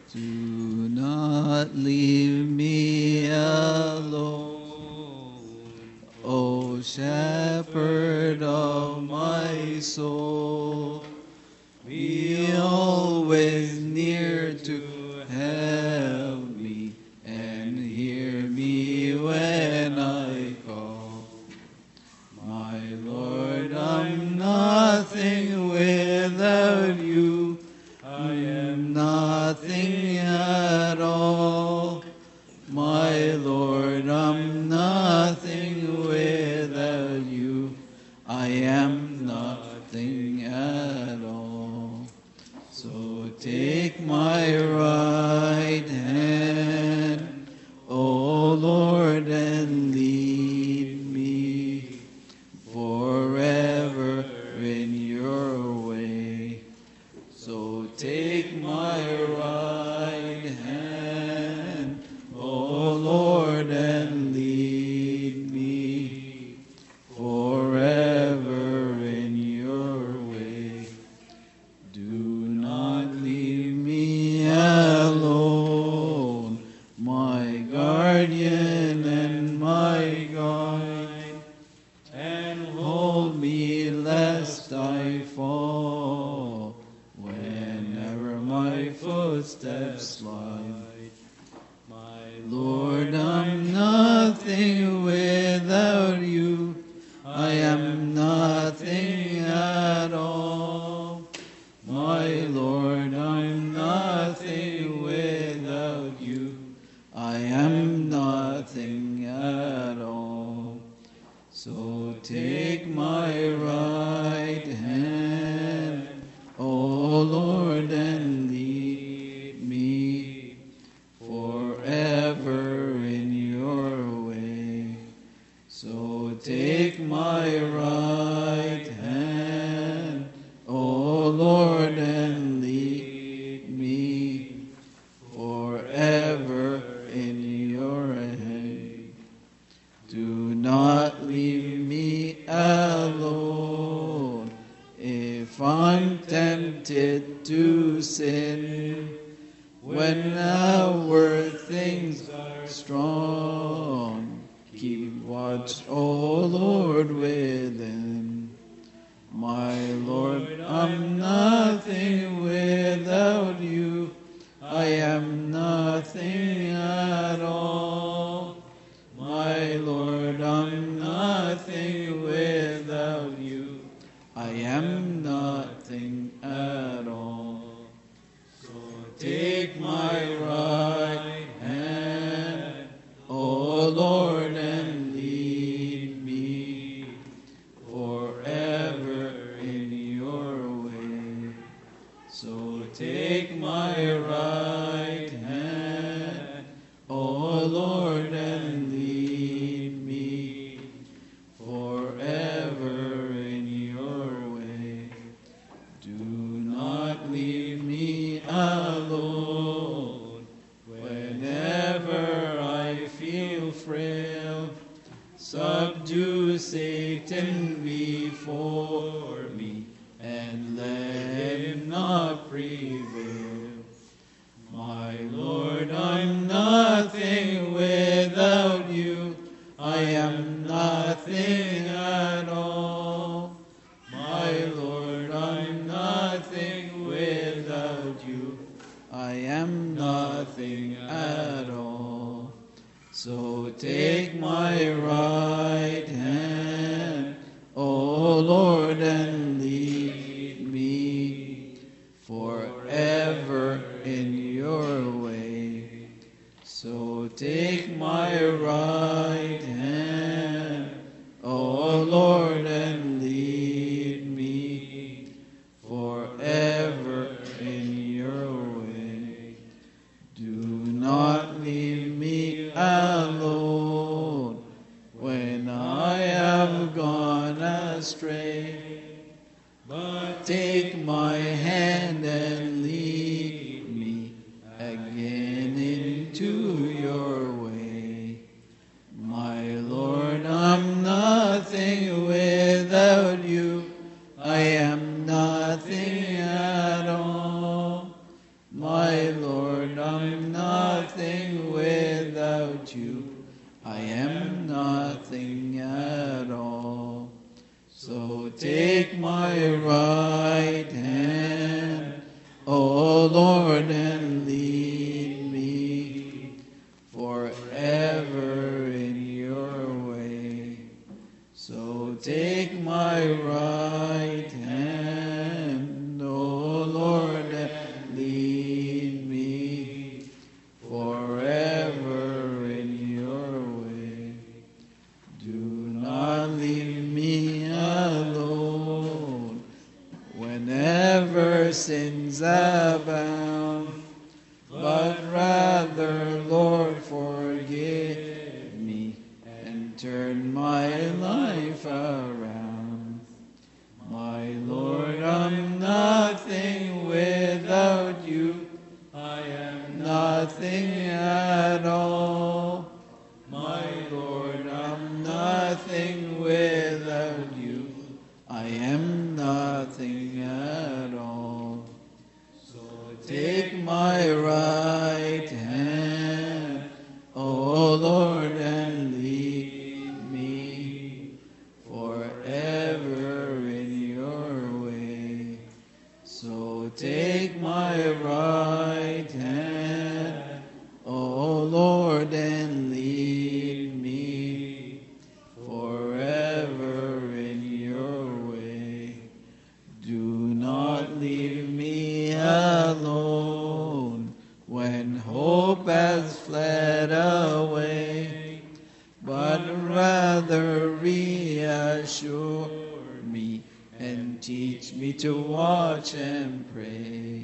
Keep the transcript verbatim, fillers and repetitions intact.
Do not leave me alone, O Shepherd of my soul. Be always near to help me and hear me when I call. My Lord, I'm nothing without you. I am nothing at all. My Lord, I'm nothing without you. I am nothing at all. So take my right hand, O Lord, and lead me forever in your way. So take my right hand, O Lord, and lead me forever in your way. Do not leave me alone, my guardian and my guide, and hold me lest I fall whenever my footsteps slide. My Lord, I'm nothing without you. I am nothing at all. My Lord, I'm nothing without you. I am nothing at all. So take my right hand, O Lord, and lead me forever in your way. So take my right hand, O Lord, and lead me forever in your way. Do not leave me alone if I'm tempted to sin. When outward things are strong, keep watch, O Lord, within. My Lord, I'm nothing without you. I am nothing at all. My Lord, I'm nothing without you. I am nothing at all. So take my right hand, O Lord, and lead me forever in your way. So take my right hand, O Lord, and lead me forever in your way. Do not leave me alone whenever I feel frail. Subdue Satan before me and let him not prevail. My Lord, I'm nothing without you. I am nothing at all. My Lord, I'm nothing without you. I am nothing at all. So take my right hand, O Lord, and lead me forever in your way. So take my right hand, O Lord, and lead me forever in your way. Do not leave me alone when I have gone astray, but take my hand and lead me again into your way. My Lord, I'm nothing without Lord, and lead me forever in your way. So take my right hand, O Lord, and lead me forever in your way. Do not leave me alone whenever sins abound, but rather, Lord, forgive me and turn my life around. My Lord, I'm nothing without you. I am nothing at all. My Lord, I'm nothing without you. I am nothing at all. So take my right hand, O Lord, and lead me forever in your way. So take my right hand, O Lord, and lead me forever in your way. Do not leave me alone when hope has fled away, but rather reassure me and teach me to watch and pray.